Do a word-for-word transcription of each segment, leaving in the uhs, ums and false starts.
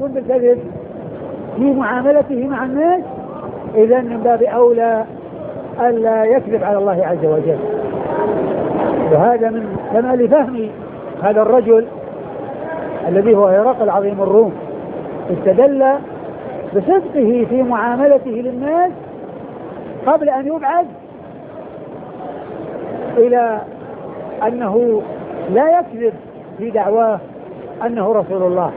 يكون بالكذب في معاملته مع الناس إذن من باب أولى ألا يكذب على الله عز وجل. وهذا من كمال فهم هذا الرجل الذي هو هرقل عظيم الروم، استدل بصدقه في معاملته للناس قبل أن يبعث إلى أنه لا يكذب في دعواه أنه رسول الله.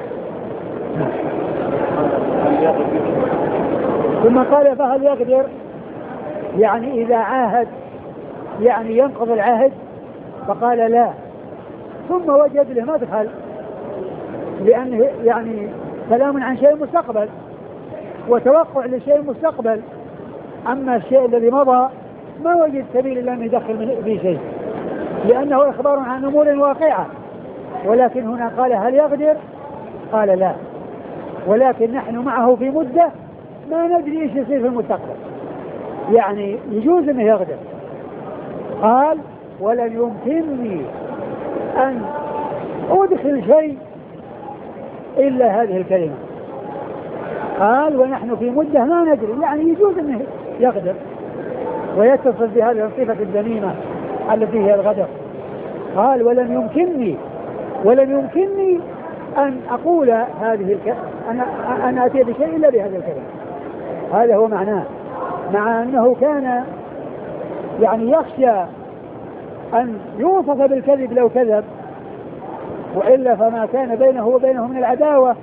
ثم قال فهل يقدر يعني إذا عاهد يعني ينقض العهد؟ فقال لا. ثم وجد له مدخل لأنه يعني كلام عن شيء مستقبل وتوقع لشيء مستقبل، أما الشيء الذي مضى ما وجد سبيل إلا أن يدخل في شيء لأنه إخبار عن أمور واقعة. ولكن هنا قال هل يقدر؟ قال لا، ولكن نحن معه في مدة ما ندري ايش يصير في المستقبل، يعني يجوز انه يقدر. قال ولن يمكنني ان ادخل شيء الا هذه الكلمة. قال ونحن في مدة ما ندري، يعني يجوز انه يقدر ويتصل بهذه الصفة الذميمة التي هي الغدر. قال ولن يمكنني ولن يمكنني أن أقول هذه الك... أنا أنا أتي بشيء إلا بهذه الكلمة. هذا هو معناه، مع أنه كان يعني يخشى أن يوصف بالكذب لو كذب، وإلا فما كان بينه وبينه من العداوة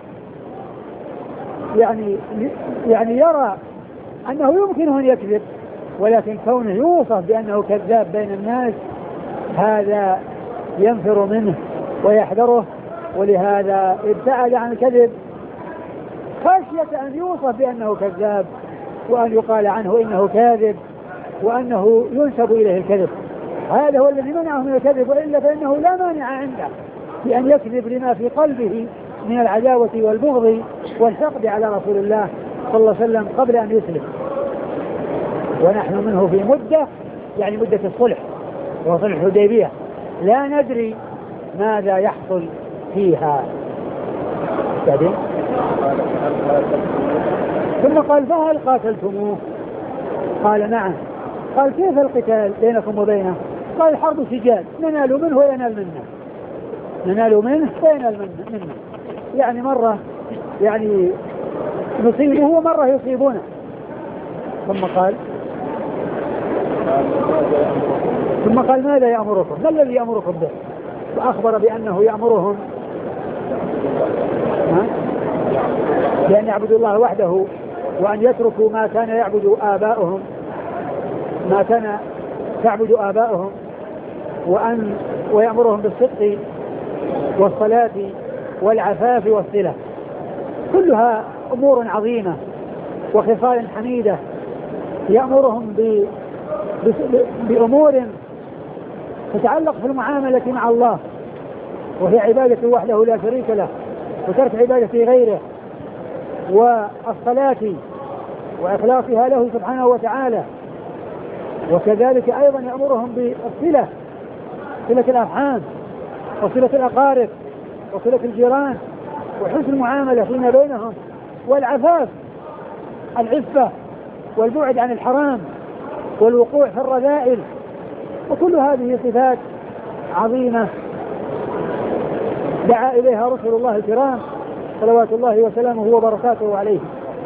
يعني يعني يرى أنه يمكنه أن يكذب، ولكن كونه يوصف بأنه كذاب بين الناس هذا ينفر منه ويحذره، ولهذا ابتعد عن الكذب خشية أن يوصف بأنه كذاب وأن يقال عنه إنه كاذب وأنه ينسب إليه الكذب. هذا هو الذي منعه من الكذب، وإلا فإنه لا مانع عنده في أن يكذب لما في قلبه من العداوة والبغض والحقد على رسول الله صلى الله عليه وسلم قبل أن يسلم. ونحن منه في مدة يعني مدة الصلح وصلح الحديبية لا ندري ماذا يحصل فيها. بعدين ثم قال فهل قاتلتموه؟ قال نعم. قال كيف القتال بينكم وبينه؟ قال الحرب سجال ننال منه وينال منا، ننال منه وينال منا، يعني مرة يعني نصيبه ومرة يصيبونه. ثم قال ثم قال ماذا يأمركم؟ ما الذي يأمركم به؟ فأخبر بأنه يأمرهم بأن يعبدوا الله وحده وأن يتركوا ما كان يعبد آباؤهم ما كان تعبد آباؤهم وأن ويأمرهم بالصدق والصلاة والعفاف والصلة، كلها أمور عظيمة وخصال حميدة. يأمرهم ب... ب... بأمور تتعلق في المعاملة مع الله، وهي عبادة وحده لا شريك له وترك عبادة غيره، والصلاة وإخلاصها له سبحانه وتعالى. وكذلك أيضا يأمرهم بالصلة، صلة الأرحام وصلة الأقارب وصلة الجيران وحسن المعاملة فيما بينهم، والعفاف العفة والبعد عن الحرام والوقوع في الرذائل، وكل هذه صفات عظيمة دعا إليها رسول الله الكرام صلوات الله وسلامه وبركاته عليه.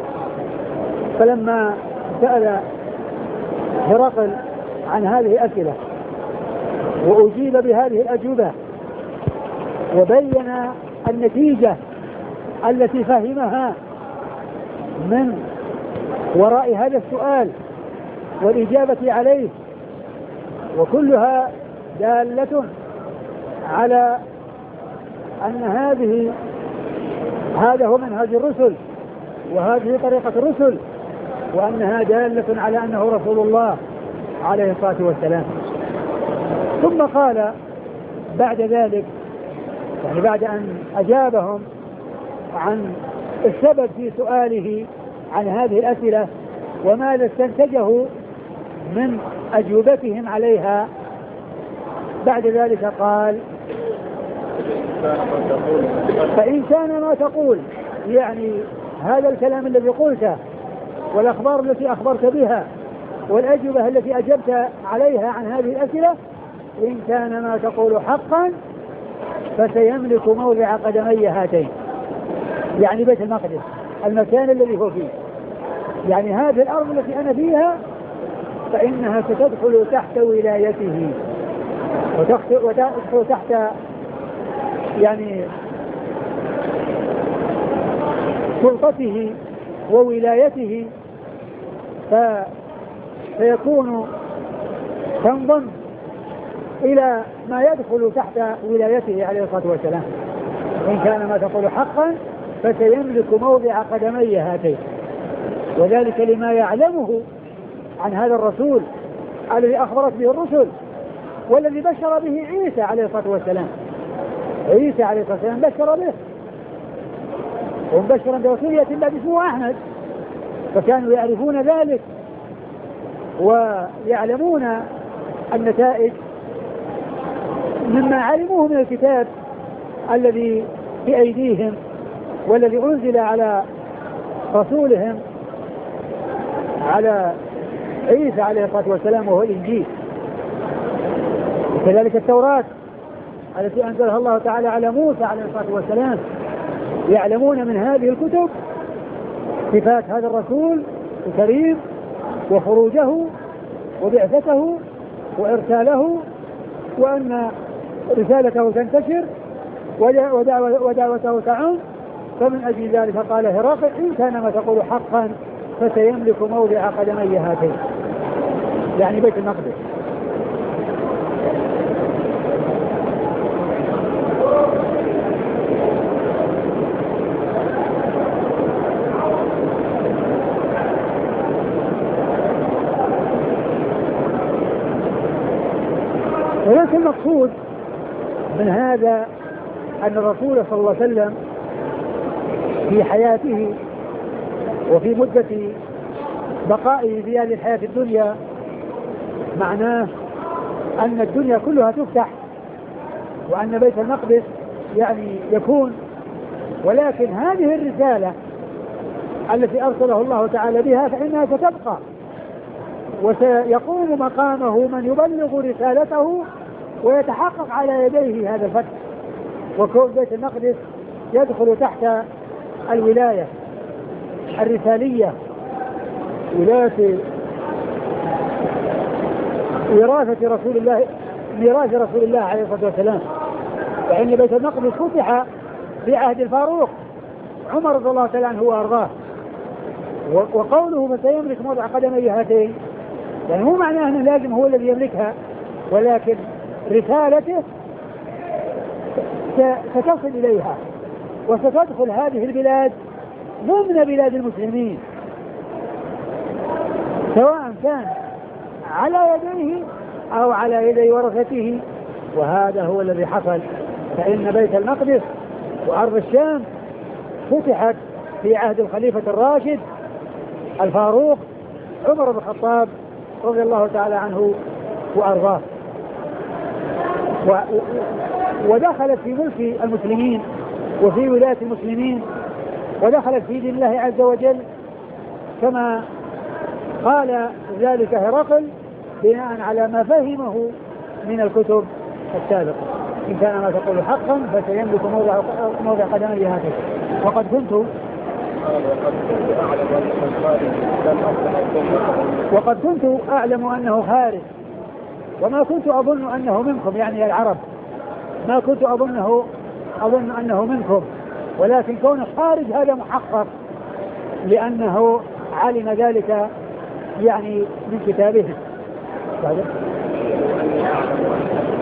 فلما سأل هرقل عن هذه الأسئلة وأجيب بهذه الأجوبة وبين النتيجة التي فهمها من وراء هذا السؤال والإجابة عليه، وكلها دالة على أن هذه هذا هو منهج الرسل وهذه طريقة الرسل، وأنها دالة على أنه رسول الله عليه الصلاة والسلام. ثم قال بعد ذلك، يعني بعد أن أجابهم عن السبب في سؤاله عن هذه الأسئلة وماذا استنتجه من أجوبتهم عليها، بعد ذلك قال فإن كان ما تقول يعني هذا الكلام الذي قلته والأخبار التي أخبرت بها والأجوبة التي أجبت عليها عن هذه الأسئلة، إن كان ما تقول حقا فسيملك موضع قدمي هاتين، يعني بيت المقدس، المكان الذي هو فيه، يعني هذه الأرض التي أنا فيها فإنها ستدخل تحت ولايته وتدخل تحت يعني سلطته وولايته، فسيكون تنضم إلى ما يدخل تحت ولايته عليه الصلاة والسلام. إن كان ما تقول حقا فسيملك موضع قدمي هاتين، وذلك لما يعلمه عن هذا الرسول الذي أخبرت به الرسل والذي بشر به عيسى عليه الصلاة والسلام. عيسى عليه الصلاة والسلام بشر به، ومبشرا برسول يأتي بعد اسمه أحمد، فكانوا يعرفون ذلك ويعلمون النتائج مما علموه من الكتاب الذي في أيديهم والذي أنزل على رسولهم على عيسى عليه الصلاة والسلام وهو الإنجيل، وكذلك التوراة التي أنزلها الله تعالى على موسى عليه الصلاة والسلام. يعلمون من هذه الكتب صفات هذا الرسول الكريم وخروجه وبعثته وإرساله، وأن رسالته تنتشر ودعوته تعم. فمن أجل ذلك قال هرقل إن كان ما تقول حقا فسيملك موضع قدمي هاتين، يعني بيت المقدس. ولكن المقصود من هذا أن الرسول صلى الله عليه وسلم في حياته وفي مدة بقائه في هذه الحياة الدنيا معناه أن الدنيا كلها تفتح وأن بيت المقدس يعني يكون، ولكن هذه الرسالة التي أرسله الله تعالى بها فإنها ستبقى، وسيقوم مقامه من يبلغ رسالته ويتحقق على يديه هذا الفتح، وكون بيت المقدس يدخل تحت الولاية الرسالية، ولاية وراثة رسول الله، ميراث رسول الله عليه الصلاة والسلام. فإن بيت المقدس فتح في عهد الفاروق عمر رضي الله تعالى عنه وأرضاه، وقوله فسيملك موضع قدمي هاتين يعني مو معناه أنه لازم هو الذي يملكها، ولكن رسالته ستصل إليها وستدخل هذه البلاد ضمن بلاد المسلمين، سواء كان على يديه أو على يدي ورثته. وهذا هو الذي حصل، فإن بيت المقدس وأرض الشام فتحت في عهد الخليفة الراشد الفاروق عمر بن الخطاب رضي الله تعالى عنه وأرضاه، ودخلت في ملك المسلمين وفي ولاية المسلمين، ودخلت في دين الله عز وجل كما قال ذلك هرقل بناء على ما فهمه من الكتب السابقة. إن كان ما تقول حقا فسيملك موضع, موضع قدمي هاتين. وقد كنت وقد كنت أعلم أنه خارج، وما كنت أظن أنه منكم، يعني العرب ما كنت أظنه أظن أنه منكم، ولكن كون خارج هذا محقق لأنه علم ذلك يعني من كتابه.